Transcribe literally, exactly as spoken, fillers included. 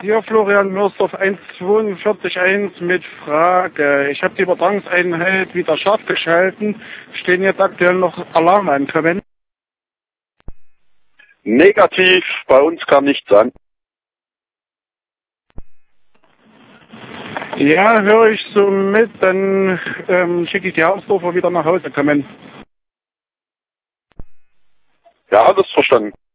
Hier Florian Mörsdorf eins zwei vier eins mit Frage. Ich habe die Übertragungseinheit wieder scharf geschalten. Stehen jetzt aktuell noch Alarme ankommen? Negativ, bei uns kann nichts an. Ja, höre ich so mit, dann ähm, schicke ich die Hausdorfer wieder nach Hause kommen. Ja, alles verstanden.